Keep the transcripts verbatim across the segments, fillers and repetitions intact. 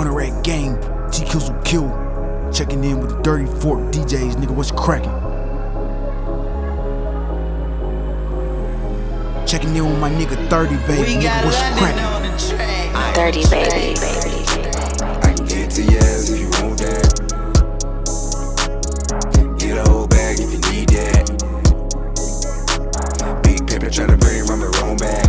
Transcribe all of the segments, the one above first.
Hunter at game, T kills will kill. Checking in with the Dirty Fork D Js, nigga, what's cracking? Checking in with my nigga thirty, baby, nigga, what's cracking? thirty, baby. I can get to your ass if you want that. Get a whole bag if you need that. Big paper try to bring from the wrong bag.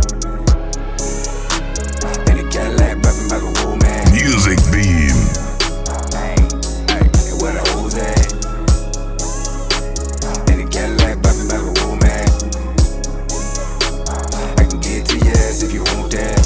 And the Cadillac bumping like a whole man. Music Beam. Hey, hey, and where the hoes at? And the Cadillac bumping like a whole man. I can get to your ass if you want that.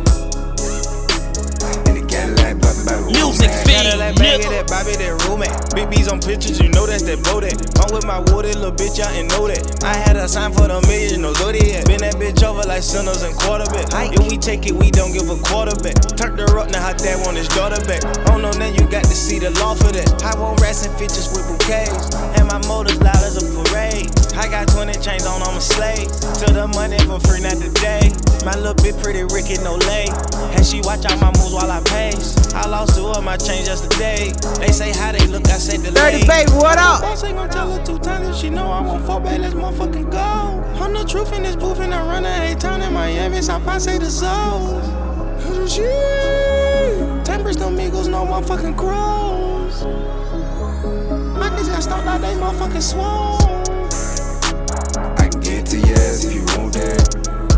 And the Cadillac bumping like a whole man. Music Beam, nigga. That Bobby, that roommate. Big B's on pictures, you know that's that Bodak. I'm with my wooded little bitch, y'all ain't know that. I had a sign for the million, no Zodiac. Been that bitch over like sinners and quarterback. If we take it, we don't give a quarterback. Turned her up, now her dad want his daughter back. Oh no, now you got to see the law for that. I want rats and bitches with bouquets. And my motor's loud as a parade. I got twenty chains on, I'm a slave. To the money for free, not today. My little bitch pretty Ricky, no lay. And she watch out my moves while I pace. I lost two of my chains yesterday. They say how they look, I say delay. Dirty baby, what up? Boss ain't gon' tell her two times if she know I won't fall back, let's motherfucking go. I'm the truth in this booth and I run a A-town in Miami, South Ponce the Soul. Timbers, no Migos, no motherfucking crows. My kids got stopped out, they motherfucking swole. I can get to your ass if you want that.